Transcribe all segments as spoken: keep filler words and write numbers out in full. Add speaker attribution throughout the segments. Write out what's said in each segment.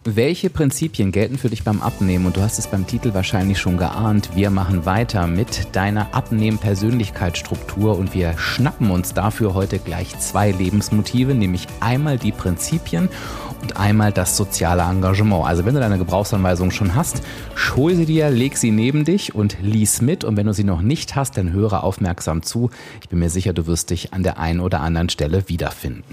Speaker 1: Welche Prinzipien gelten für dich beim Abnehmen? Und du hast es beim Titel wahrscheinlich schon geahnt. Wir machen weiter mit deiner Abnehmen-Persönlichkeitsstruktur und wir schnappen uns dafür heute gleich zwei Lebensmotive, nämlich einmal die Prinzipien und einmal das soziale Engagement. Also wenn du deine Gebrauchsanweisung schon hast, hol sie dir, leg sie neben dich und lies mit. Und wenn du sie noch nicht hast, dann höre aufmerksam zu. Ich bin mir sicher, du wirst dich an der einen oder anderen Stelle wiederfinden.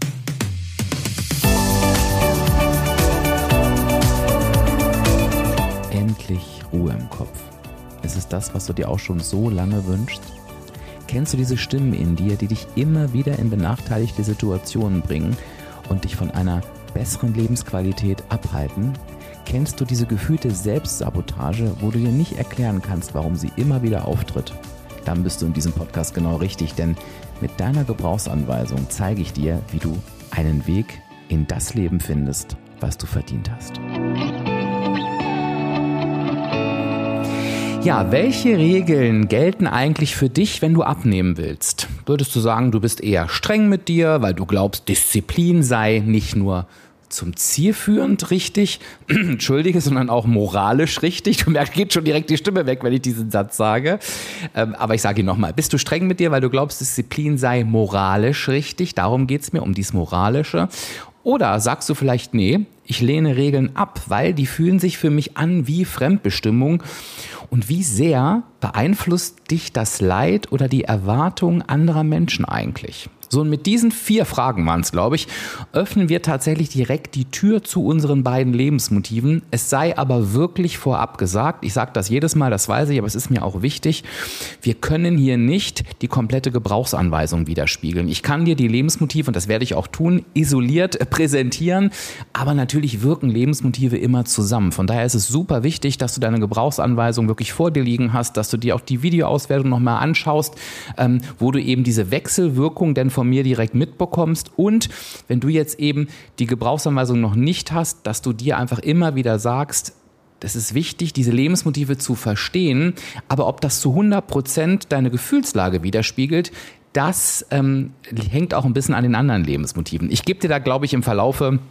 Speaker 1: Endlich Ruhe im Kopf. Ist es das, was du dir auch schon so lange wünschst? Kennst du diese Stimmen in dir, die dich immer wieder in benachteiligte Situationen bringen und dich von einer besseren Lebensqualität abhalten? Kennst du diese gefühlte Selbstsabotage, wo du dir nicht erklären kannst, warum sie immer wieder auftritt? Dann bist du in diesem Podcast genau richtig, denn mit deiner Gebrauchsanweisung zeige ich dir, wie du einen Weg in das Leben findest, was du verdient hast. Ja, welche Regeln gelten eigentlich für dich, wenn du abnehmen willst? Würdest du sagen, du bist eher streng mit dir, weil du glaubst, Disziplin sei nicht nur zum Ziel führend richtig, entschuldige, sondern auch moralisch richtig? Du merkst, geht schon direkt die Stimme weg, wenn ich diesen Satz sage. Ähm, aber ich sage ihn nochmal. Bist du streng mit dir, weil du glaubst, Disziplin sei moralisch richtig? Darum geht's mir, um dies Moralische. Oder sagst du vielleicht, nee, ich lehne Regeln ab, weil die fühlen sich für mich an wie Fremdbestimmung. Und wie sehr beeinflusst dich das Leid oder die Erwartungen anderer Menschen eigentlich? So, und mit diesen vier Fragen waren es, glaube ich, öffnen wir tatsächlich direkt die Tür zu unseren beiden Lebensmotiven. Es sei aber wirklich vorab gesagt, ich sage das jedes Mal, das weiß ich, aber es ist mir auch wichtig, wir können hier nicht die komplette Gebrauchsanweisung widerspiegeln. Ich kann dir die Lebensmotive, und das werde ich auch tun, isoliert präsentieren, aber natürlich wirken Lebensmotive immer zusammen. Von daher ist es super wichtig, dass du deine Gebrauchsanweisung wirklich vor dir liegen hast, dass du dir auch die Videoauswertung nochmal anschaust, ähm, wo du eben diese Wechselwirkung denn von mir direkt mitbekommst und wenn du jetzt eben die Gebrauchsanweisung noch nicht hast, dass du dir einfach immer wieder sagst, das ist wichtig, diese Lebensmotive zu verstehen, aber ob das zu hundert Prozent deine Gefühlslage widerspiegelt, das ähm, hängt auch ein bisschen an den anderen Lebensmotiven. Ich gebe dir da, glaube ich, im Verlaufe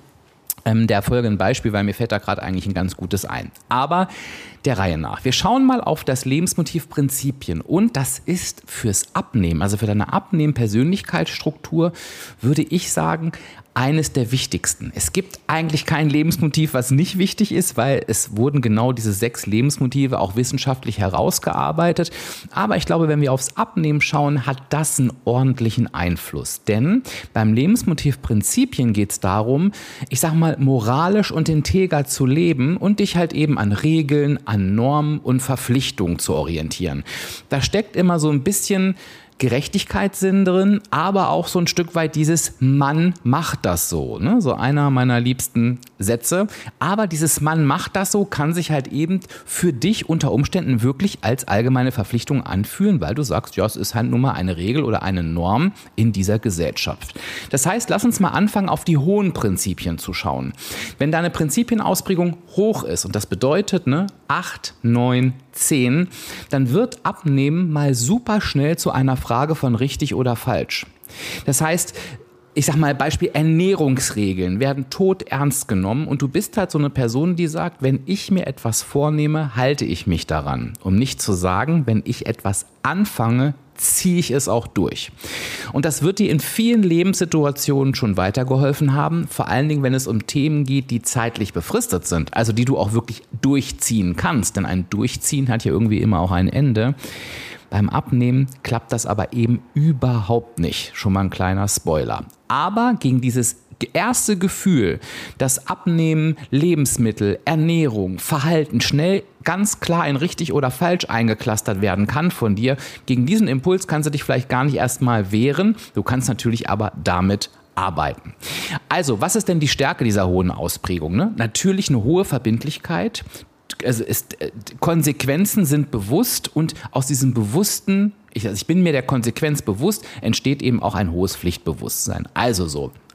Speaker 1: der Folge ein Beispiel, weil mir fällt da gerade eigentlich ein ganz gutes ein. Aber der Reihe nach. Wir schauen mal auf das Lebensmotiv Prinzipien und das ist fürs Abnehmen, also für deine Abnehmen-Persönlichkeitsstruktur, würde ich sagen, eines der wichtigsten. Es gibt eigentlich kein Lebensmotiv, was nicht wichtig ist, weil es wurden genau diese sechs Lebensmotive auch wissenschaftlich herausgearbeitet. Aber ich glaube, wenn wir aufs Abnehmen schauen, hat das einen ordentlichen Einfluss. Denn beim Lebensmotiv Prinzipien geht es darum, ich sag mal, moralisch und integer zu leben und dich halt eben an Regeln, an Normen und Verpflichtungen zu orientieren. Da steckt immer so ein bisschen Gerechtigkeitssinn drin, aber auch so ein Stück weit dieses Mann macht das so, ne? So einer meiner liebsten Sätze. Aber dieses Mann macht das so kann sich halt eben für dich unter Umständen wirklich als allgemeine Verpflichtung anfühlen, weil du sagst, ja, es ist halt nun mal eine Regel oder eine Norm in dieser Gesellschaft. Das heißt, lass uns mal anfangen, auf die hohen Prinzipien zu schauen. Wenn deine Prinzipienausbringung hoch ist, und das bedeutet, ne, acht, neun, zehn, dann wird Abnehmen mal super schnell zu einer Frage von richtig oder falsch. Das heißt, ich sag mal, Beispiel Ernährungsregeln werden todernst genommen und du bist halt so eine Person, die sagt, wenn ich mir etwas vornehme, halte ich mich daran. Um nicht zu sagen, wenn ich etwas anfange, ziehe ich es auch durch. Und das wird dir in vielen Lebenssituationen schon weitergeholfen haben, vor allen Dingen, wenn es um Themen geht, die zeitlich befristet sind, also die du auch wirklich durchziehen kannst, denn ein Durchziehen hat ja irgendwie immer auch ein Ende. Beim Abnehmen klappt das aber eben überhaupt nicht. Schon mal ein kleiner Spoiler. Aber gegen dieses erste Gefühl, dass Abnehmen, Lebensmittel, Ernährung, Verhalten schnell ganz klar in richtig oder falsch eingeklustert werden kann von dir, gegen diesen Impuls kannst du dich vielleicht gar nicht erstmal wehren. Du kannst natürlich aber damit arbeiten. Also, was ist denn die Stärke dieser hohen Ausprägung? Ne? Natürlich eine hohe Verbindlichkeit. Also ist, äh, Konsequenzen sind bewusst und aus diesem bewussten, ich, also ich bin mir der Konsequenz bewusst, entsteht eben auch ein hohes Pflichtbewusstsein. Also so,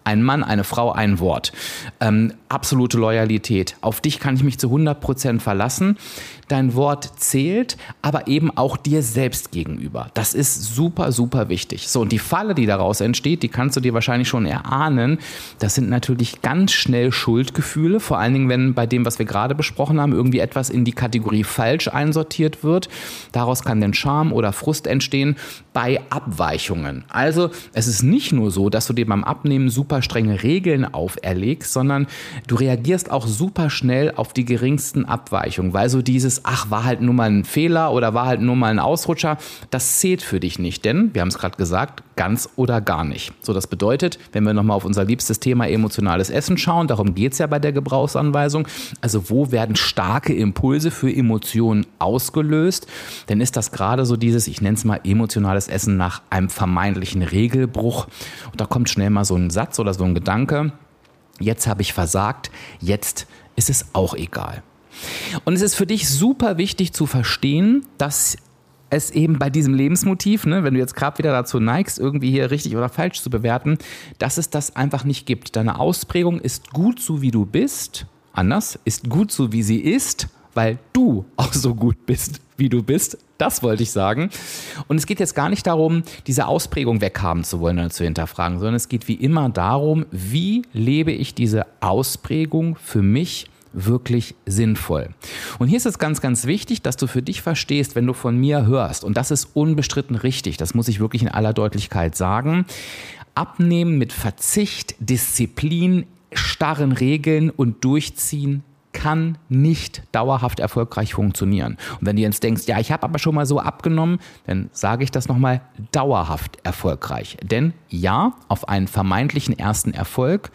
Speaker 1: Ein Mann, eine Frau, ein Wort. Ähm, absolute Loyalität. Auf dich kann ich mich zu hundert Prozent verlassen. Dein Wort zählt, aber eben auch dir selbst gegenüber. Das ist super, super wichtig. So, und die Falle, die daraus entsteht, die kannst du dir wahrscheinlich schon erahnen. Das sind natürlich ganz schnell Schuldgefühle, vor allen Dingen, wenn bei dem, was wir gerade besprochen haben, irgendwie etwas in die Kategorie falsch einsortiert wird. Daraus kann dann Scham oder Frust entstehen bei Abweichungen. Also, es ist nicht nur so, dass du dir beim Abnehmen super strenge Regeln auferlegst, sondern du reagierst auch super schnell auf die geringsten Abweichungen, weil so dieses, ach, war halt nur mal ein Fehler oder war halt nur mal ein Ausrutscher, das zählt für dich nicht, denn, wir haben es gerade gesagt, ganz oder gar nicht. So, das bedeutet, wenn wir nochmal auf unser liebstes Thema emotionales Essen schauen, darum geht es ja bei der Gebrauchsanweisung, also wo werden starke Impulse für Emotionen ausgelöst, dann ist das gerade so dieses, ich nenne es mal emotionales Essen nach einem vermeintlichen Regelbruch und da kommt schnell mal so ein Satz oder so ein Gedanke, jetzt habe ich versagt, jetzt ist es auch egal. Und es ist für dich super wichtig zu verstehen, dass es eben bei diesem Lebensmotiv, ne, wenn du jetzt gerade wieder dazu neigst, irgendwie hier richtig oder falsch zu bewerten, dass es das einfach nicht gibt. Deine Ausprägung ist gut so, wie du bist. Anders, ist gut so, wie sie ist, weil du auch so gut bist, wie du bist. Das wollte ich sagen. Und es geht jetzt gar nicht darum, diese Ausprägung weghaben zu wollen oder zu hinterfragen, sondern es geht wie immer darum, wie lebe ich diese Ausprägung für mich wirklich sinnvoll. Und hier ist es ganz, ganz wichtig, dass du für dich verstehst, wenn du von mir hörst, und das ist unbestritten richtig, das muss ich wirklich in aller Deutlichkeit sagen, Abnehmen mit Verzicht, Disziplin, starren Regeln und Durchziehen kann nicht dauerhaft erfolgreich funktionieren. Und wenn du jetzt denkst, ja, ich habe aber schon mal so abgenommen, dann sage ich das nochmal, dauerhaft erfolgreich. Denn ja, auf einen vermeintlichen ersten Erfolg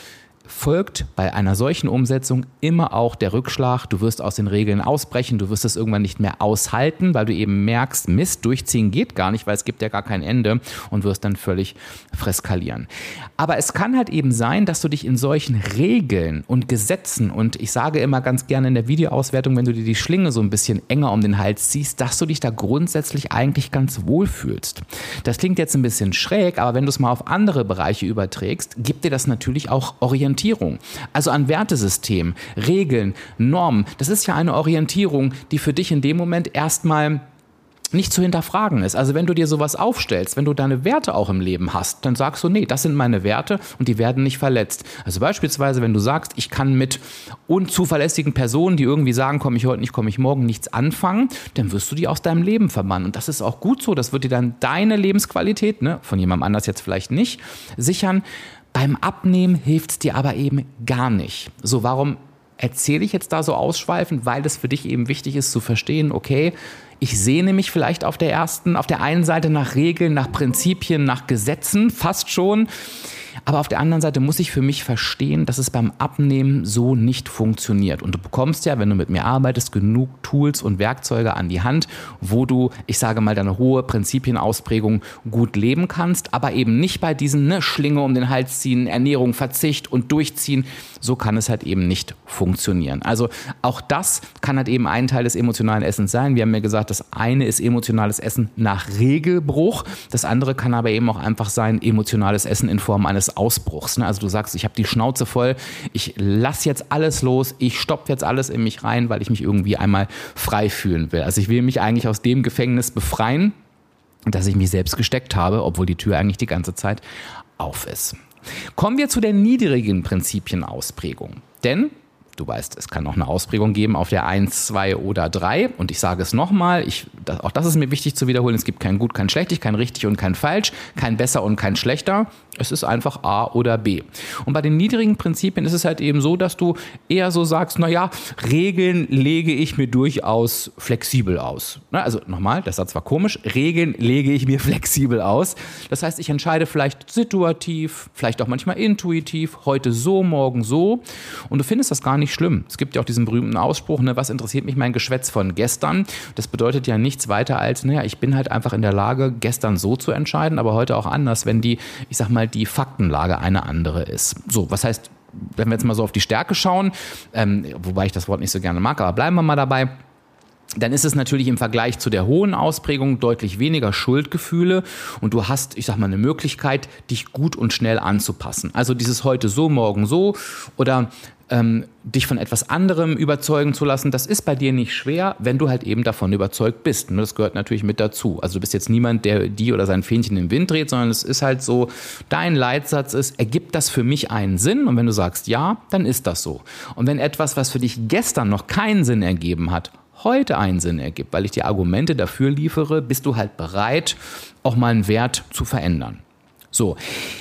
Speaker 1: folgt bei einer solchen Umsetzung immer auch der Rückschlag. Du wirst aus den Regeln ausbrechen, du wirst es irgendwann nicht mehr aushalten, weil du eben merkst, Mist, durchziehen geht gar nicht, weil es gibt ja gar kein Ende und wirst dann völlig freskalieren. Aber es kann halt eben sein, dass du dich in solchen Regeln und Gesetzen, und ich sage immer ganz gerne in der Videoauswertung, wenn du dir die Schlinge so ein bisschen enger um den Hals ziehst, dass du dich da grundsätzlich eigentlich ganz wohl fühlst. Das klingt jetzt ein bisschen schräg, aber wenn du es mal auf andere Bereiche überträgst, gibt dir das natürlich auch Orientierung. Also an Wertesystem, Regeln, Normen, das ist ja eine Orientierung, die für dich in dem Moment erstmal nicht zu hinterfragen ist. Also wenn du dir sowas aufstellst, wenn du deine Werte auch im Leben hast, dann sagst du, nee, das sind meine Werte und die werden nicht verletzt. Also beispielsweise, wenn du sagst, ich kann mit unzuverlässigen Personen, die irgendwie sagen, komme ich heute nicht, komme ich morgen, nichts anfangen, dann wirst du die aus deinem Leben verbannen. Und das ist auch gut so, das wird dir dann deine Lebensqualität, ne, von jemandem anders jetzt vielleicht nicht, sichern. Beim Abnehmen hilft es dir aber eben gar nicht. So, warum erzähle ich jetzt da so ausschweifend? Weil es für dich eben wichtig ist zu verstehen, okay, ich sehne mich vielleicht auf der ersten, auf der einen Seite nach Regeln, nach Prinzipien, nach Gesetzen, fast schon. Aber auf der anderen Seite muss ich für mich verstehen, dass es beim Abnehmen so nicht funktioniert. Und du bekommst ja, wenn du mit mir arbeitest, genug Tools und Werkzeuge an die Hand, wo du, ich sage mal, deine hohe Prinzipienausprägung gut leben kannst, aber eben nicht bei diesen ne, Schlinge um den Hals ziehen, Ernährung, Verzicht und Durchziehen. So kann es halt eben nicht funktionieren. Also auch das kann halt eben ein Teil des emotionalen Essens sein. Wir haben ja gesagt, das eine ist emotionales Essen nach Regelbruch. Das andere kann aber eben auch einfach sein, emotionales Essen in Form eines Ausbruchs. Also du sagst, ich habe die Schnauze voll, ich lasse jetzt alles los, ich stopfe jetzt alles in mich rein, weil ich mich irgendwie einmal frei fühlen will. Also ich will mich eigentlich aus dem Gefängnis befreien, das ich mich selbst gesteckt habe, obwohl die Tür eigentlich die ganze Zeit auf ist. Kommen wir zu der niedrigen Prinzipienausprägung. Denn du weißt, es kann auch eine Ausprägung geben auf der eins, zwei oder drei. Und ich sage es nochmal, ich, das, auch das ist mir wichtig zu wiederholen, es gibt kein Gut, kein Schlechtig, kein Richtig und kein Falsch, kein Besser und kein Schlechter. Es ist einfach A oder B. Und bei den niedrigen Prinzipien ist es halt eben so, dass du eher so sagst, naja, Regeln lege ich mir durchaus flexibel aus. Also nochmal, der Satz war komisch, Regeln lege ich mir flexibel aus. Das heißt, ich entscheide vielleicht situativ, vielleicht auch manchmal intuitiv, heute so, morgen so. Und du findest das gar nicht schlimm. Es gibt ja auch diesen berühmten Ausspruch, ne, was interessiert mich mein Geschwätz von gestern? Das bedeutet ja nichts weiter als, naja, ich bin halt einfach in der Lage, gestern so zu entscheiden, aber heute auch anders, wenn die, ich sag mal, die Faktenlage eine andere ist. So, was heißt, wenn wir jetzt mal so auf die Stärke schauen, ähm, wobei ich das Wort nicht so gerne mag, aber bleiben wir mal dabei. dann ist es natürlich im Vergleich zu der hohen Ausprägung deutlich weniger Schuldgefühle und du hast, ich sag mal, eine Möglichkeit, dich gut und schnell anzupassen. Also dieses heute so, morgen so oder ähm, dich von etwas anderem überzeugen zu lassen, das ist bei dir nicht schwer, wenn du halt eben davon überzeugt bist. Und das gehört natürlich mit dazu. Also du bist jetzt niemand, der die oder sein Fähnchen im Wind dreht, sondern es ist halt so, dein Leitsatz ist, ergibt das für mich einen Sinn? Und wenn du sagst ja, dann ist das so. Und wenn etwas, was für dich gestern noch keinen Sinn ergeben hat, heute einen Sinn ergibt, weil ich dir Argumente dafür liefere, bist du halt bereit, auch mal einen Wert zu verändern. So.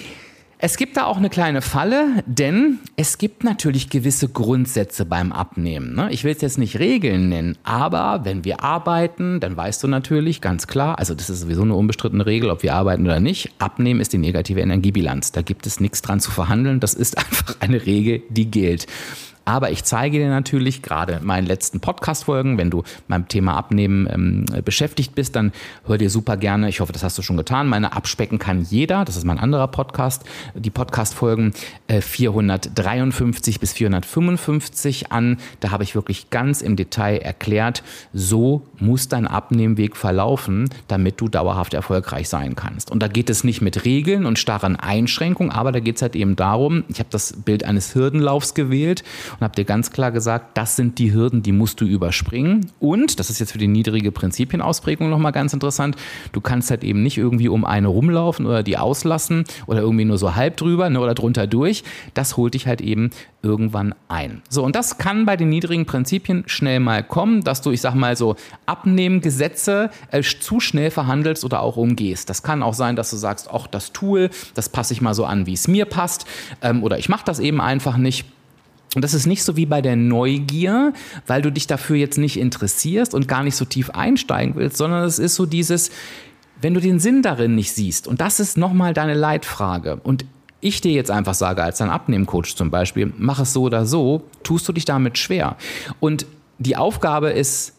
Speaker 1: Es gibt da auch eine kleine Falle, denn es gibt natürlich gewisse Grundsätze beim Abnehmen. Ne? Ich will es jetzt nicht Regeln nennen, aber wenn wir arbeiten, dann weißt du natürlich ganz klar, also das ist sowieso eine unbestrittene Regel, ob wir arbeiten oder nicht, Abnehmen ist die negative Energiebilanz. Da gibt es nichts dran zu verhandeln, das ist einfach eine Regel, die gilt. Aber ich zeige dir natürlich gerade in meinen letzten Podcast-Folgen, wenn du beim Thema Abnehmen ähm, beschäftigt bist, dann hör dir super gerne, ich hoffe, das hast du schon getan, meine Abspecken kann jeder, das ist mein anderer Podcast, die Podcast-Folgen äh, vierhundertdreiundfünfzig bis vierhundertfünfundfünfzig an. Da habe ich wirklich ganz im Detail erklärt, so muss dein Abnehmweg verlaufen, damit du dauerhaft erfolgreich sein kannst. Und da geht es nicht mit Regeln und starren Einschränkungen, aber da geht es halt eben darum, ich habe das Bild eines Hürdenlaufs gewählt, und habe dir ganz klar gesagt, das sind die Hürden, die musst du überspringen. Und, das ist jetzt für die niedrige Prinzipienausprägung nochmal ganz interessant, du kannst halt eben nicht irgendwie um eine rumlaufen oder die auslassen oder irgendwie nur so halb drüber, ne, oder drunter durch. Das holt dich halt eben irgendwann ein. So, und das kann bei den niedrigen Prinzipien schnell mal kommen, dass du, ich sag mal so, Abnehmgesetze äh, zu schnell verhandelst oder auch umgehst. Das kann auch sein, dass du sagst, ach, das Tool, das passe ich mal so an, wie es mir passt, ähm, oder ich mache das eben einfach nicht. Und das ist nicht so wie bei der Neugier, weil du dich dafür jetzt nicht interessierst und gar nicht so tief einsteigen willst, sondern es ist so dieses, wenn du den Sinn darin nicht siehst. Und das ist nochmal deine Leitfrage. Und ich dir jetzt einfach sage, als dein Abnehmcoach zum Beispiel, mach es so oder so, tust du dich damit schwer. Und die Aufgabe ist,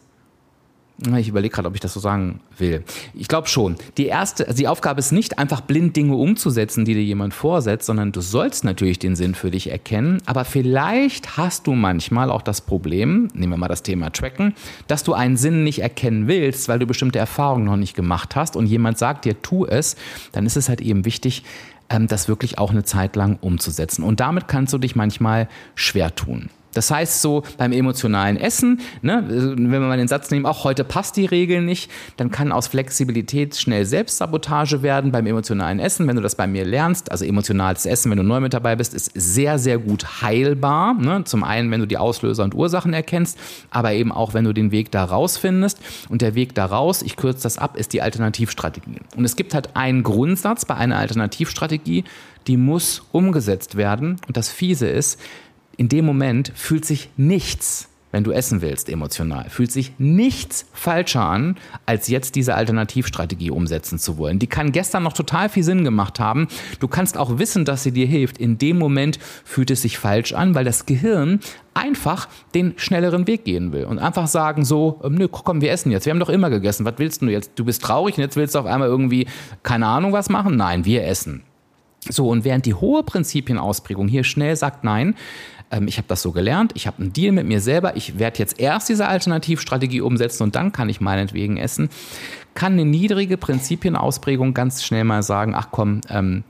Speaker 1: ich überlege gerade, ob ich das so sagen will. Ich glaube schon. Die erste, also die Aufgabe ist nicht, einfach blind Dinge umzusetzen, die dir jemand vorsetzt, sondern du sollst natürlich den Sinn für dich erkennen. Aber vielleicht hast du manchmal auch das Problem, nehmen wir mal das Thema Tracken, dass du einen Sinn nicht erkennen willst, weil du bestimmte Erfahrungen noch nicht gemacht hast und jemand sagt dir, tu es, dann ist es halt eben wichtig, das wirklich auch eine Zeit lang umzusetzen. Und damit kannst du dich manchmal schwer tun. Das heißt so beim emotionalen Essen, ne, wenn wir mal den Satz nehmen, auch heute passt die Regel nicht, dann kann aus Flexibilität schnell Selbstsabotage werden beim emotionalen Essen. Wenn du das bei mir lernst, also emotionales Essen, wenn du neu mit dabei bist, ist sehr, sehr gut heilbar. Ne? Zum einen, wenn du die Auslöser und Ursachen erkennst, aber eben auch, wenn du den Weg da rausfindest. Und der Weg da raus, ich kürze das ab, ist die Alternativstrategie. Und es gibt halt einen Grundsatz bei einer Alternativstrategie, die muss umgesetzt werden. Und das Fiese ist, in dem Moment fühlt sich nichts, wenn du essen willst, emotional, fühlt sich nichts falscher an, als jetzt diese Alternativstrategie umsetzen zu wollen. Die kann gestern noch total viel Sinn gemacht haben. Du kannst auch wissen, dass sie dir hilft. In dem Moment fühlt es sich falsch an, weil das Gehirn einfach den schnelleren Weg gehen will und einfach sagen so, nö, komm, wir essen jetzt. Wir haben doch immer gegessen. Was willst du jetzt? Du bist traurig und jetzt willst du auf einmal irgendwie, keine Ahnung, was machen? Nein, wir essen. So, und während die hohe Prinzipienausprägung hier schnell sagt, nein, ähm, ich habe das so gelernt, ich habe einen Deal mit mir selber, ich werde jetzt erst diese Alternativstrategie umsetzen und dann kann ich meinetwegen essen, kann eine niedrige Prinzipienausprägung ganz schnell mal sagen, ach komm, ähm,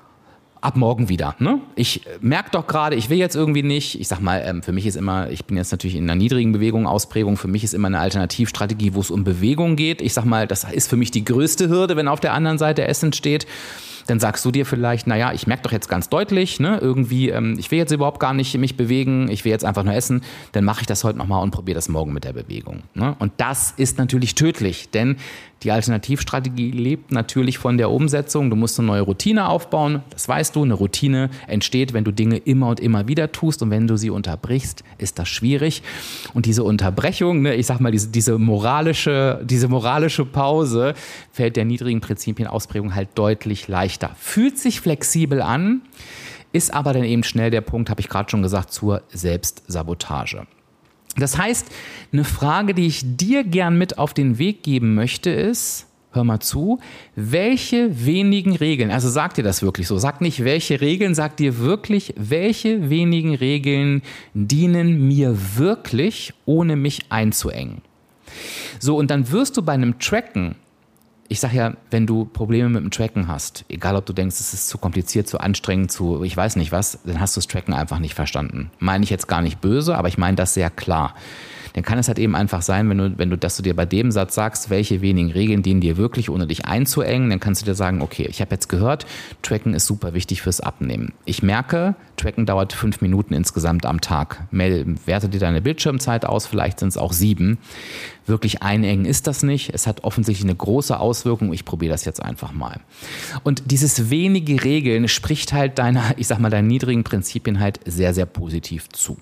Speaker 1: ab morgen wieder. Ne? Ich merke doch gerade, ich will jetzt irgendwie nicht, ich sag mal, ähm, für mich ist immer, ich bin jetzt natürlich in einer niedrigen Bewegung, Ausprägung, für mich ist immer eine Alternativstrategie, wo es um Bewegung geht. Ich sag mal, das ist für mich die größte Hürde, wenn auf der anderen Seite Essen steht. Dann sagst du dir vielleicht, naja, ich merke doch jetzt ganz deutlich, ne, irgendwie, ähm, ich will jetzt überhaupt gar nicht mich bewegen, ich will jetzt einfach nur essen, dann mache ich das heute nochmal und probiere das morgen mit der Bewegung. Ne? Und das ist natürlich tödlich, denn die Alternativstrategie lebt natürlich von der Umsetzung. Du musst eine neue Routine aufbauen, das weißt du, eine Routine entsteht, wenn du Dinge immer und immer wieder tust und wenn du sie unterbrichst, ist das schwierig. Und diese Unterbrechung, ne, ich sag mal, diese, diese, moralische, diese moralische Pause fällt der niedrigen Prinzipienausprägung halt deutlich leichter. Fühlt sich flexibel an, ist aber dann eben schnell der Punkt, habe ich gerade schon gesagt, zur Selbstsabotage. Das heißt, eine Frage, die ich dir gern mit auf den Weg geben möchte, ist, hör mal zu, welche wenigen Regeln, also sag dir das wirklich so, sag nicht welche Regeln, sag dir wirklich, welche wenigen Regeln dienen mir wirklich, ohne mich einzuengen. So, und dann wirst du bei einem Tracken, ich sage ja, wenn du Probleme mit dem Tracken hast, egal ob du denkst, es ist zu kompliziert, zu anstrengend, zu ich weiß nicht was, dann hast du das Tracken einfach nicht verstanden. Meine ich jetzt gar nicht böse, aber ich meine das sehr klar. Dann kann es halt eben einfach sein, wenn du, wenn du, dass du dir bei dem Satz sagst, welche wenigen Regeln dienen dir wirklich, ohne dich einzuengen, dann kannst du dir sagen, okay, ich habe jetzt gehört, Tracken ist super wichtig fürs Abnehmen. Ich merke, Tracken dauert fünf Minuten insgesamt am Tag. Werte dir deine Bildschirmzeit aus, vielleicht sind es auch sieben. Wirklich einengen ist das nicht. Es hat offensichtlich eine große Auswirkung. Ich probiere das jetzt einfach mal. Und dieses wenige Regeln spricht halt deiner, ich sag mal, deinen niedrigen Prinzipien halt sehr, sehr positiv zu.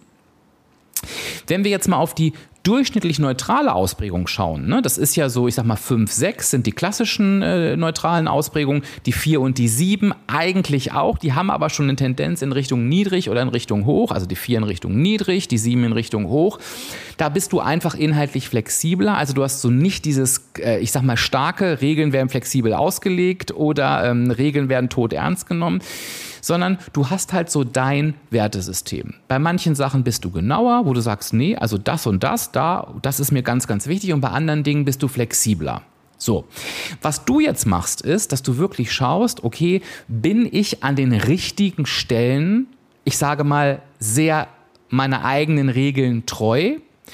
Speaker 1: Wenn wir jetzt mal auf die durchschnittlich neutrale Ausprägung schauen, ne, das ist ja so, ich sag mal fünf, sechs sind die klassischen äh, neutralen Ausprägungen, die vier und die sieben eigentlich auch, die haben aber schon eine Tendenz in Richtung niedrig oder in Richtung hoch, also die vier in Richtung niedrig, die sieben in Richtung hoch. Da bist du einfach inhaltlich flexibler, also du hast so nicht dieses, äh, ich sag mal starke, Regeln werden flexibel ausgelegt oder ähm, Regeln werden todernst genommen, sondern du hast halt so dein Wertesystem. Bei manchen Sachen bist du genauer, wo du sagst, nee, also das und das, da, das ist mir ganz, ganz wichtig, und bei anderen Dingen bist du flexibler. So, was du jetzt machst, ist, dass du wirklich schaust, okay, bin ich an den richtigen Stellen, ich sage mal, sehr meiner eigenen Regeln treu?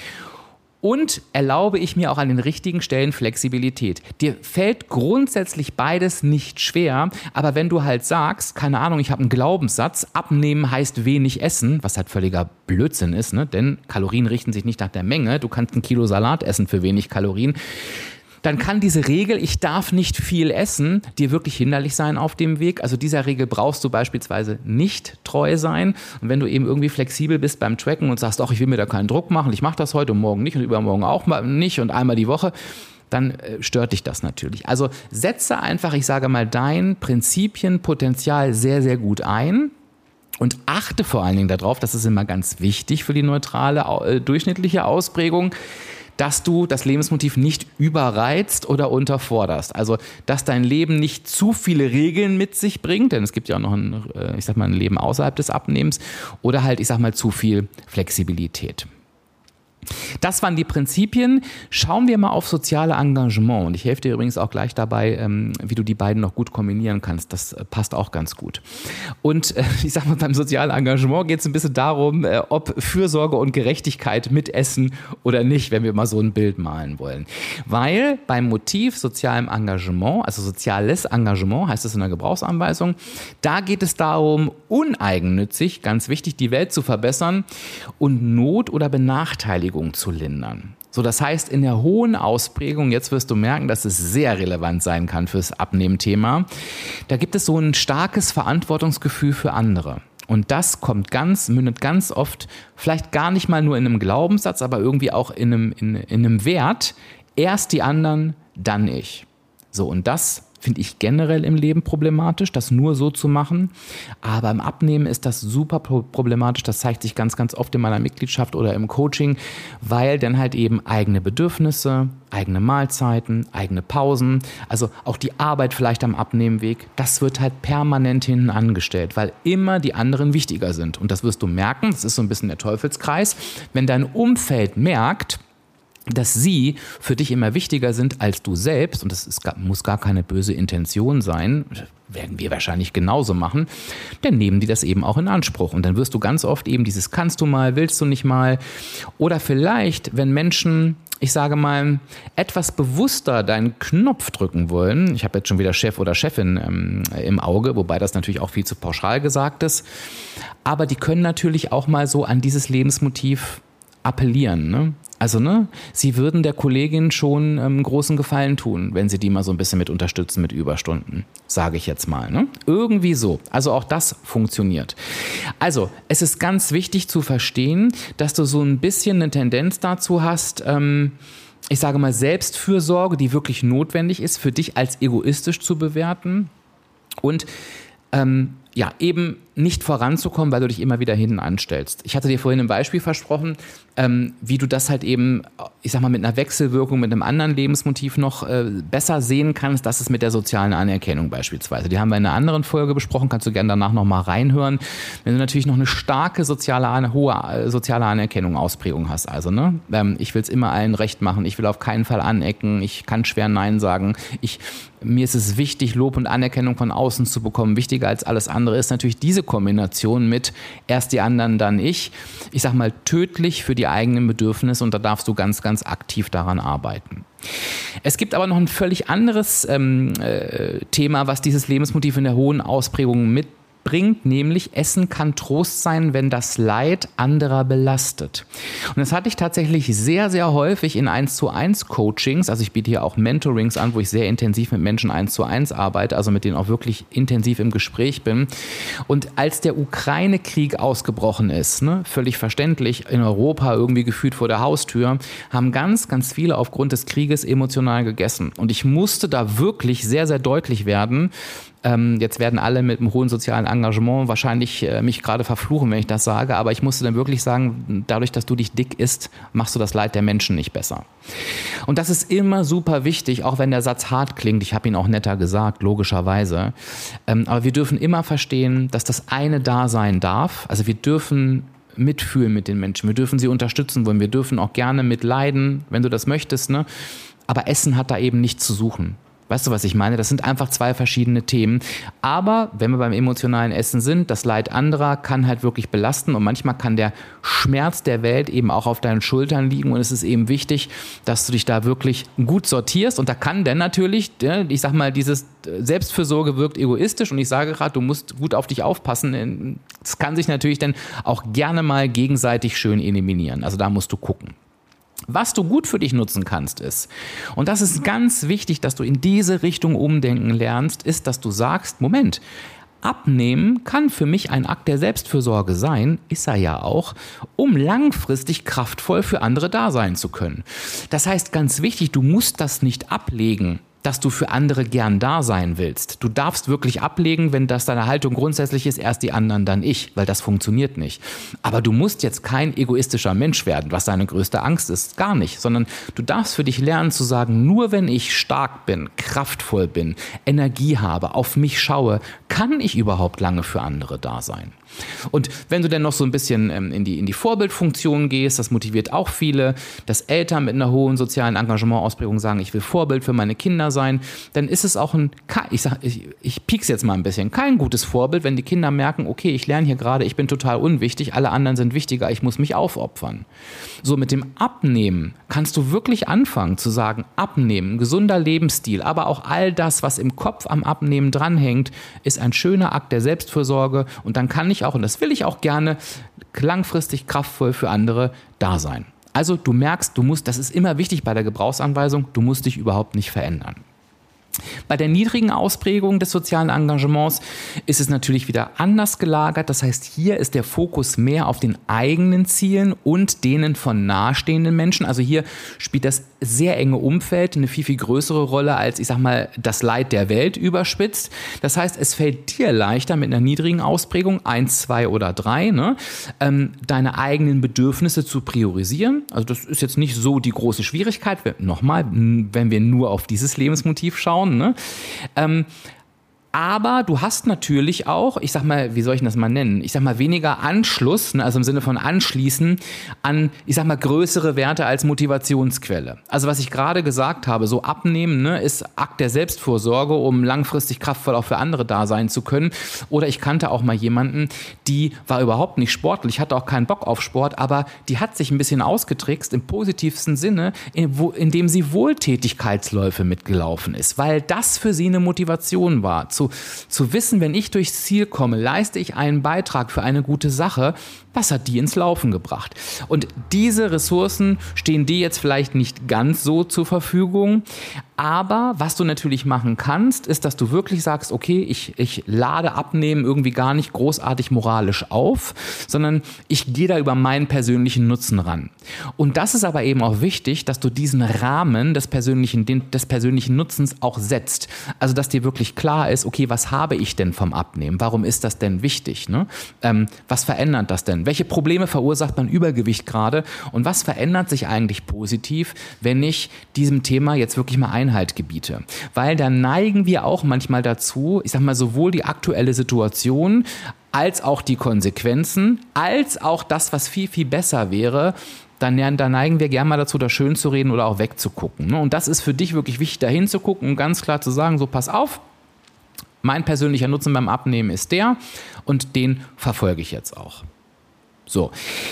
Speaker 1: Und erlaube ich mir auch an den richtigen Stellen Flexibilität. Dir fällt grundsätzlich beides nicht schwer, aber wenn du halt sagst, keine Ahnung, ich habe einen Glaubenssatz, abnehmen heißt wenig essen, was halt völliger Blödsinn ist, ne? Denn Kalorien richten sich nicht nach der Menge. Du kannst ein Kilo Salat essen für wenig Kalorien. Dann kann diese Regel, ich darf nicht viel essen, dir wirklich hinderlich sein auf dem Weg. Also dieser Regel brauchst du beispielsweise nicht treu sein. Und wenn du eben irgendwie flexibel bist beim Tracken und sagst, ach, ich will mir da keinen Druck machen, ich mache das heute und morgen nicht und übermorgen auch mal nicht und einmal die Woche, dann stört dich das natürlich. Also setze einfach, ich sage mal, dein Prinzipienpotenzial sehr, sehr gut ein. Und achte vor allen Dingen darauf, das ist immer ganz wichtig für die neutrale, äh, durchschnittliche Ausprägung, dass du das Lebensmotiv nicht überreizt oder unterforderst. Also, dass dein Leben nicht zu viele Regeln mit sich bringt, denn es gibt ja auch noch ein, ich sag mal, ein Leben außerhalb des Abnehmens, oder halt, ich sag mal, zu viel Flexibilität. Das waren die Prinzipien. Schauen wir mal auf soziale Engagement. Und ich helfe dir übrigens auch gleich dabei, wie du die beiden noch gut kombinieren kannst. Das passt auch ganz gut. Und ich sag mal, beim sozialen Engagement geht es ein bisschen darum, ob Fürsorge und Gerechtigkeit mitessen oder nicht, wenn wir mal so ein Bild malen wollen. Weil beim Motiv sozialem Engagement, also soziales Engagement, heißt es in der Gebrauchsanweisung, da geht es darum, uneigennützig, ganz wichtig, die Welt zu verbessern und Not oder Benachteiligung zu lindern. So, das heißt, in der hohen Ausprägung, jetzt wirst du merken, dass es sehr relevant sein kann fürs Abnehmthema, da gibt es so ein starkes Verantwortungsgefühl für andere. Und das kommt ganz, mündet ganz oft, vielleicht gar nicht mal nur in einem Glaubenssatz, aber irgendwie auch in einem, in, in einem Wert, erst die anderen, dann ich. So, und das finde ich generell im Leben problematisch, das nur so zu machen. Aber im Abnehmen ist das super problematisch. Das zeigt sich ganz, ganz oft in meiner Mitgliedschaft oder im Coaching, weil dann halt eben eigene Bedürfnisse, eigene Mahlzeiten, eigene Pausen, also auch die Arbeit vielleicht am Abnehmweg, das wird halt permanent hinten angestellt, weil immer die anderen wichtiger sind. Und das wirst du merken, das ist so ein bisschen der Teufelskreis, wenn dein Umfeld merkt, dass sie für dich immer wichtiger sind als du selbst, und das ist, muss gar keine böse Intention sein, werden wir wahrscheinlich genauso machen, dann nehmen die das eben auch in Anspruch. Und dann wirst du ganz oft eben dieses kannst du mal, willst du nicht mal, oder vielleicht, wenn Menschen, ich sage mal, etwas bewusster deinen Knopf drücken wollen, ich habe jetzt schon wieder Chef oder Chefin ähm, im Auge, wobei das natürlich auch viel zu pauschal gesagt ist, aber die können natürlich auch mal so an dieses Lebensmotiv appellieren, ne? Also, ne, sie würden der Kollegin schon ähm, großen Gefallen tun, wenn sie die mal so ein bisschen mit unterstützen mit Überstunden, sage ich jetzt mal, ne? Irgendwie so. Also auch das funktioniert. Also, es ist ganz wichtig zu verstehen, dass du so ein bisschen eine Tendenz dazu hast, ähm, ich sage mal, Selbstfürsorge, die wirklich notwendig ist, für dich als egoistisch zu bewerten und ähm, ja, eben nicht voranzukommen, weil du dich immer wieder hinten anstellst. Ich hatte dir vorhin ein Beispiel versprochen, ähm, wie du das halt eben, ich sag mal, mit einer Wechselwirkung, mit einem anderen Lebensmotiv noch äh, besser sehen kannst. Das ist mit der sozialen Anerkennung beispielsweise. Die haben wir in einer anderen Folge besprochen, kannst du gerne danach nochmal reinhören. Wenn du natürlich noch eine starke soziale, eine hohe äh, soziale Anerkennung, Ausprägung hast, also ne, ähm, ich will es immer allen recht machen, ich will auf keinen Fall anecken, ich kann schwer Nein sagen, ich mir ist es wichtig, Lob und Anerkennung von außen zu bekommen. Wichtiger als alles andere ist natürlich diese Kombination mit erst die anderen, dann ich. Ich sag mal, tödlich für die eigenen Bedürfnisse und da darfst du ganz, ganz aktiv daran arbeiten. Es gibt aber noch ein völlig anderes ähm, äh, Thema, was dieses Lebensmotiv in der hohen Ausprägung mit bringt, nämlich Essen kann Trost sein, wenn das Leid anderer belastet. Und das hatte ich tatsächlich sehr, sehr häufig in eins zu eins Coachings, also ich biete hier auch Mentorings an, wo ich sehr intensiv mit Menschen eins zu eins arbeite, also mit denen auch wirklich intensiv im Gespräch bin. Und als der Ukraine-Krieg ausgebrochen ist, ne, völlig verständlich, in Europa irgendwie gefühlt vor der Haustür, haben ganz, ganz viele aufgrund des Krieges emotional gegessen. Und ich musste da wirklich sehr, sehr deutlich werden. Ähm, jetzt werden alle mit einem hohen sozialen Engagement wahrscheinlich äh, mich gerade verfluchen, wenn ich das sage, aber ich musste dann wirklich sagen, dadurch, dass du dich dick isst, machst du das Leid der Menschen nicht besser. Und das ist immer super wichtig, auch wenn der Satz hart klingt, ich habe ihn auch netter gesagt, logischerweise, ähm, aber wir dürfen immer verstehen, dass das eine da sein darf, also wir dürfen mitfühlen mit den Menschen, wir dürfen sie unterstützen wollen, wir dürfen auch gerne mitleiden, wenn du das möchtest, ne? Aber Essen hat da eben nichts zu suchen. Weißt du, was ich meine? Das sind einfach zwei verschiedene Themen. Aber wenn wir beim emotionalen Essen sind, das Leid anderer kann halt wirklich belasten und manchmal kann der Schmerz der Welt eben auch auf deinen Schultern liegen und es ist eben wichtig, dass du dich da wirklich gut sortierst und da kann dann natürlich, ich sag mal, dieses Selbstfürsorge wirkt egoistisch und ich sage gerade, du musst gut auf dich aufpassen. Das kann sich natürlich dann auch gerne mal gegenseitig schön eliminieren. Also da musst du gucken. Was du gut für dich nutzen kannst ist, und das ist ganz wichtig, dass du in diese Richtung umdenken lernst, ist, dass du sagst, Moment, Abnehmen kann für mich ein Akt der Selbstfürsorge sein, ist er ja auch, um langfristig kraftvoll für andere da sein zu können. Das heißt, ganz wichtig, du musst das nicht ablegen, dass du für andere gern da sein willst. Du darfst wirklich ablegen, wenn das deine Haltung grundsätzlich ist, erst die anderen, dann ich, weil das funktioniert nicht. Aber du musst jetzt kein egoistischer Mensch werden, was deine größte Angst ist, gar nicht, sondern du darfst für dich lernen zu sagen, nur wenn ich stark bin, kraftvoll bin, Energie habe, auf mich schaue, kann ich überhaupt lange für andere da sein. Und wenn du dann noch so ein bisschen ähm, in die, in die Vorbildfunktion gehst, das motiviert auch viele, dass Eltern mit einer hohen sozialen Engagement-Ausprägung sagen, ich will Vorbild für meine Kinder sein, dann ist es auch ein, ich sag, ich, ich piek's jetzt mal ein bisschen, kein gutes Vorbild, wenn die Kinder merken, okay, ich lerne hier gerade, ich bin total unwichtig, alle anderen sind wichtiger, ich muss mich aufopfern. So mit dem Abnehmen kannst du wirklich anfangen zu sagen, Abnehmen, gesunder Lebensstil, aber auch all das, was im Kopf am Abnehmen dranhängt, ist ein schöner Akt der Selbstfürsorge und dann kann ich auch, und das will ich auch gerne, langfristig kraftvoll für andere da sein. Also du merkst, du musst, das ist immer wichtig bei der Gebrauchsanweisung, du musst dich überhaupt nicht verändern. Bei der niedrigen Ausprägung des sozialen Engagements ist es natürlich wieder anders gelagert. Das heißt, hier ist der Fokus mehr auf den eigenen Zielen und denen von nahestehenden Menschen. Also hier spielt das sehr enge Umfeld eine viel, viel größere Rolle als, ich sag mal, das Leid der Welt überspitzt. Das heißt, es fällt dir leichter mit einer niedrigen Ausprägung, eins, zwei oder drei, ne, ähm, deine eigenen Bedürfnisse zu priorisieren. Also das ist jetzt nicht so die große Schwierigkeit. Nochmal, wenn wir nur auf dieses Lebensmotiv schauen, Ne? Ähm, aber du hast natürlich auch, ich sag mal, wie soll ich das mal nennen? Ich sag mal, weniger Anschluss, ne, also im Sinne von anschließen an, ich sag mal, größere Werte als Motivationsquelle. Also was ich gerade gesagt habe, so abnehmen, ne, ist Akt der Selbstfürsorge, um langfristig kraftvoll auch für andere da sein zu können. Oder ich kannte auch mal jemanden, die war überhaupt nicht sportlich, hatte auch keinen Bock auf Sport, aber die hat sich ein bisschen ausgetrickst im positivsten Sinne, in, wo, indem sie Wohltätigkeitsläufe mitgelaufen ist, weil das für sie eine Motivation war. Zu Zu, zu wissen, wenn ich durchs Ziel komme, leiste ich einen Beitrag für eine gute Sache, Was hat die ins Laufen gebracht? Und diese Ressourcen stehen dir jetzt vielleicht nicht ganz so zur Verfügung, aber was du natürlich machen kannst, ist, dass du wirklich sagst, okay, ich, ich lade Abnehmen irgendwie gar nicht großartig moralisch auf, sondern ich gehe da über meinen persönlichen Nutzen ran. Und das ist aber eben auch wichtig, dass du diesen Rahmen des persönlichen, des persönlichen Nutzens auch setzt. Also, dass dir wirklich klar ist, okay, was habe ich denn vom Abnehmen? Warum ist das denn wichtig? Ne? Ähm, was verändert das denn? Welche Probleme verursacht mein Übergewicht gerade? Und was verändert sich eigentlich positiv, wenn ich diesem Thema jetzt wirklich mal Einhalt gebiete? Weil da neigen wir auch manchmal dazu, ich sag mal, sowohl die aktuelle Situation als auch die Konsequenzen, als auch das, was viel, viel besser wäre, dann da neigen wir gerne mal dazu, da schön zu reden oder auch wegzugucken. Und das ist für dich wirklich wichtig, da hinzugucken und ganz klar zu sagen, so pass auf, mein persönlicher Nutzen beim Abnehmen ist der und den verfolge ich jetzt auch. So.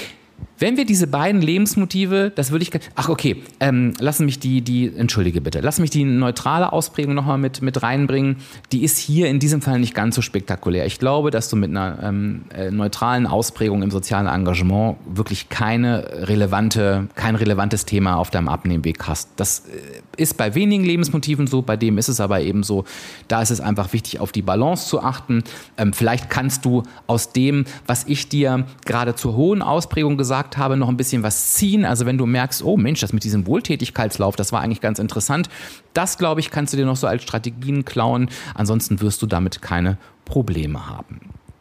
Speaker 1: Wenn wir diese beiden Lebensmotive, das würde ich, ach okay, ähm, lassen mich die, die, entschuldige bitte, lass mich die neutrale Ausprägung nochmal mit, mit reinbringen. Die ist hier in diesem Fall nicht ganz so spektakulär. Ich glaube, dass du mit einer ähm, äh, neutralen Ausprägung im sozialen Engagement wirklich keine relevante, kein relevantes Thema auf deinem Abnehmweg hast. Das äh, ist bei wenigen Lebensmotiven so, bei dem ist es aber eben so, da ist es einfach wichtig, auf die Balance zu achten. Ähm, vielleicht kannst du aus dem, was ich dir gerade zur hohen Ausprägung gesagt habe, habe, noch ein bisschen was ziehen. Also wenn du merkst, oh Mensch, das mit diesem Wohltätigkeitslauf, das war eigentlich ganz interessant. Das, glaube ich, kannst du dir noch so als Strategien klauen. Ansonsten wirst du damit keine Probleme haben.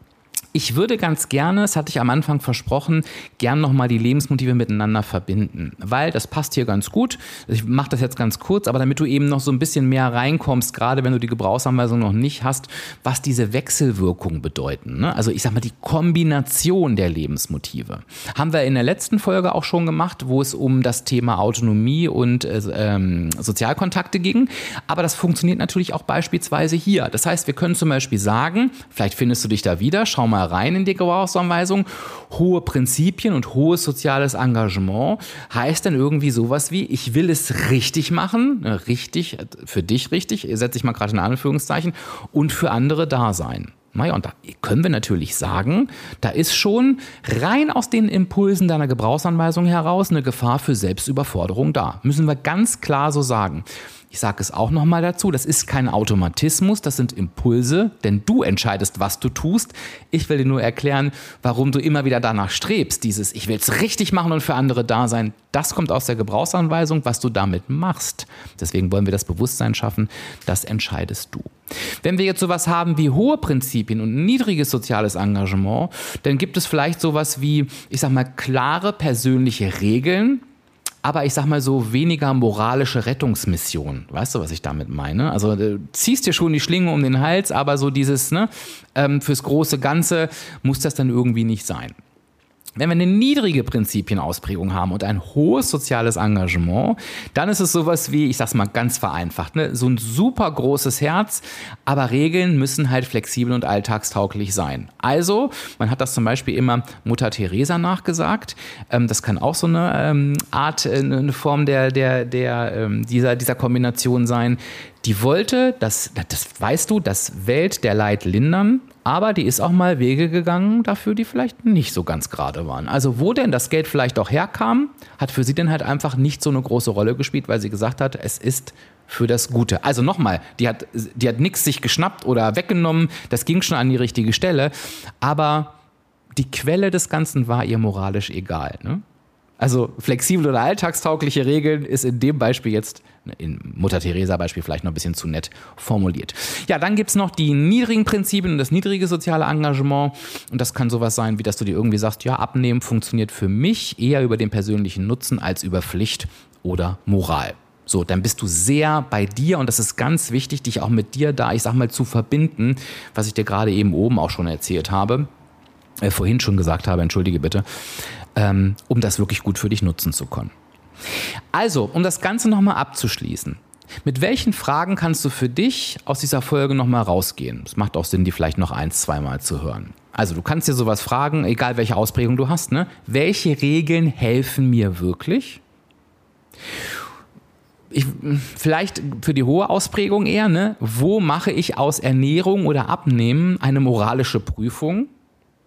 Speaker 1: Ich würde ganz gerne, das hatte ich am Anfang versprochen, gern nochmal die Lebensmotive miteinander verbinden, weil das passt hier ganz gut. Ich mache das jetzt ganz kurz, aber damit du eben noch so ein bisschen mehr reinkommst, gerade wenn du die Gebrauchsanweisung noch nicht hast, was diese Wechselwirkungen bedeuten. Ne? Also ich sag mal, die Kombination der Lebensmotive. Haben wir in der letzten Folge auch schon gemacht, wo es um das Thema Autonomie und äh, ähm, Sozialkontakte ging. Aber das funktioniert natürlich auch beispielsweise hier. Das heißt, wir können zum Beispiel sagen, vielleicht findest du dich da wieder, schau mal rein in die Gebrauchsanweisung. Hohe Prinzipien und hohes soziales Engagement heißt dann irgendwie sowas wie, ich will es richtig machen, richtig, für dich richtig, setze ich mal gerade in Anführungszeichen, und für andere da sein. Naja, und da können wir natürlich sagen, da ist schon rein aus den Impulsen deiner Gebrauchsanweisung heraus eine Gefahr für Selbstüberforderung da. Müssen wir ganz klar so sagen. Ich sage es auch nochmal dazu, das ist kein Automatismus, das sind Impulse, denn du entscheidest, was du tust. Ich will dir nur erklären, warum du immer wieder danach strebst. Dieses, ich will es richtig machen und für andere da sein, das kommt aus der Gebrauchsanweisung, was du damit machst. Deswegen wollen wir das Bewusstsein schaffen, das entscheidest du. Wenn wir jetzt sowas haben wie hohe Prinzipien und niedriges soziales Engagement, dann gibt es vielleicht sowas wie, ich sag mal, klare persönliche Regeln, aber ich sag mal so weniger moralische Rettungsmission. Weißt du, was ich damit meine? Also du ziehst dir schon die Schlinge um den Hals, aber so dieses, ne, ähm, fürs große Ganze muss das dann irgendwie nicht sein. Wenn wir eine niedrige Prinzipienausprägung haben und ein hohes soziales Engagement, dann ist es sowas wie, ich sag's mal ganz vereinfacht, ne, so ein super großes Herz, aber Regeln müssen halt flexibel und alltagstauglich sein. Also, man hat das zum Beispiel immer Mutter Teresa nachgesagt, ähm, das kann auch so eine ähm, Art, äh, eine Form der, der, der, ähm, dieser, dieser Kombination sein. Die wollte, das, das weißt du, das Welt der Leid lindern, aber die ist auch mal Wege gegangen dafür, die vielleicht nicht so ganz gerade waren. Also wo denn das Geld vielleicht auch herkam, hat für sie dann halt einfach nicht so eine große Rolle gespielt, weil sie gesagt hat, es ist für das Gute. Also nochmal, die hat, die hat nichts sich geschnappt oder weggenommen, das ging schon an die richtige Stelle, aber die Quelle des Ganzen war ihr moralisch egal, ne? Also flexible oder alltagstaugliche Regeln ist in dem Beispiel jetzt, in Mutter Teresa Beispiel vielleicht noch ein bisschen zu nett formuliert. Ja, dann gibt's noch die niedrigen Prinzipien und das niedrige soziale Engagement. Und das kann sowas sein, wie dass du dir irgendwie sagst, ja, Abnehmen funktioniert für mich eher über den persönlichen Nutzen als über Pflicht oder Moral. So, dann bist du sehr bei dir und das ist ganz wichtig, dich auch mit dir da, ich sag mal, zu verbinden, was ich dir gerade eben oben auch schon erzählt habe, äh, vorhin schon gesagt habe, entschuldige bitte, ähm, um das wirklich gut für dich nutzen zu können. Also, um das Ganze nochmal abzuschließen. Mit welchen Fragen kannst du für dich aus dieser Folge nochmal rausgehen? Es macht auch Sinn, die vielleicht noch ein-, zweimal zu hören. Also, du kannst dir sowas fragen, egal welche Ausprägung du hast, ne? Welche Regeln helfen mir wirklich? Ich, vielleicht für die hohe Ausprägung eher, ne? Wo mache ich aus Ernährung oder Abnehmen eine moralische Prüfung?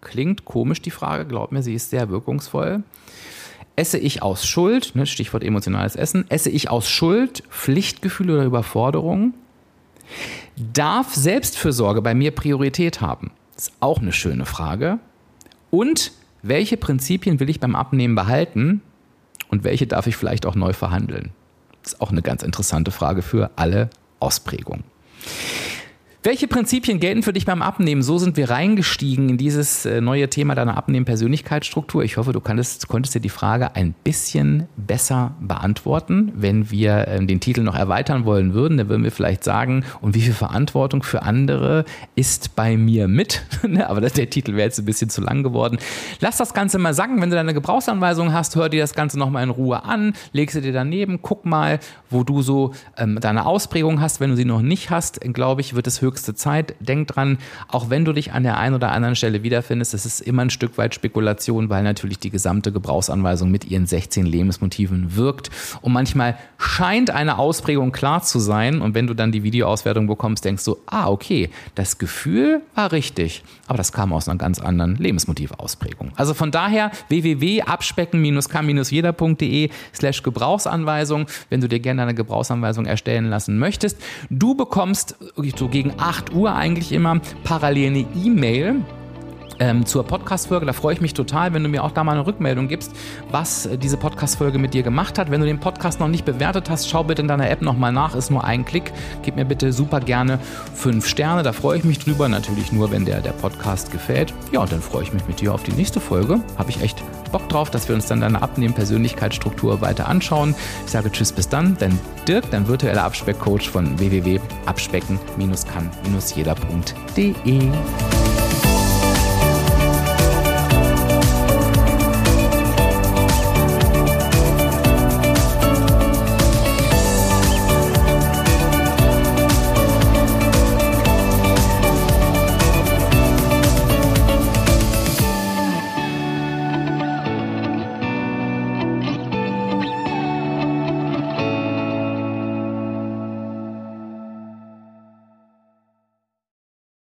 Speaker 1: Klingt komisch, die Frage. Glaub mir, sie ist sehr wirkungsvoll. Esse ich aus Schuld, ne, Stichwort emotionales Essen, esse ich aus Schuld, Pflichtgefühl oder Überforderung? Darf Selbstfürsorge bei mir Priorität haben? Das ist auch eine schöne Frage. Und welche Prinzipien will ich beim Abnehmen behalten und welche darf ich vielleicht auch neu verhandeln? Das ist auch eine ganz interessante Frage für alle Ausprägungen. Welche Prinzipien gelten für dich beim Abnehmen? So sind wir reingestiegen in dieses neue Thema deiner Abnehmen-Persönlichkeitsstruktur. Ich hoffe, du konntest, konntest dir die Frage ein bisschen besser beantworten. Wenn wir den Titel noch erweitern wollen würden, dann würden wir vielleicht sagen, und wie viel Verantwortung für andere ist bei mir mit? Aber das, der Titel wäre jetzt ein bisschen zu lang geworden. Lass das Ganze mal sacken. Wenn du deine Gebrauchsanweisung hast, hör dir das Ganze nochmal in Ruhe an, leg sie dir daneben, guck mal, wo du so ähm, deine Ausprägung hast. Wenn du sie noch nicht hast, glaube ich, wird es höchstens Zeit. Denk dran, auch wenn du dich an der einen oder anderen Stelle wiederfindest, es ist immer ein Stück weit Spekulation, weil natürlich die gesamte Gebrauchsanweisung mit ihren sechzehn Lebensmotiven wirkt. Und manchmal scheint eine Ausprägung klar zu sein. Und wenn du dann die Videoauswertung bekommst, denkst du, ah, okay, das Gefühl war richtig. Aber das kam aus einer ganz anderen Lebensmotivausprägung. Also von daher w w w punkt abspecken kann jeder punkt de slash Gebrauchsanweisung, wenn du dir gerne eine Gebrauchsanweisung erstellen lassen möchtest. Du bekommst so gegen acht Uhr eigentlich immer parallel eine E-Mail Ähm, zur Podcast-Folge. Da freue ich mich total, wenn du mir auch da mal eine Rückmeldung gibst, was äh, diese Podcast-Folge mit dir gemacht hat. Wenn du den Podcast noch nicht bewertet hast, schau bitte in deiner App nochmal nach. Ist nur ein Klick. Gib mir bitte super gerne fünf Sterne. Da freue ich mich drüber. Natürlich nur, wenn der, der Podcast gefällt. Ja, und dann freue ich mich mit dir auf die nächste Folge. Habe ich echt Bock drauf, dass wir uns dann deine Abnehmen-Persönlichkeitsstruktur weiter anschauen. Ich sage tschüss, bis dann. Dein Dirk, dein virtueller Abspeck-Coach von w w w punkt abspecken kann jeder punkt de.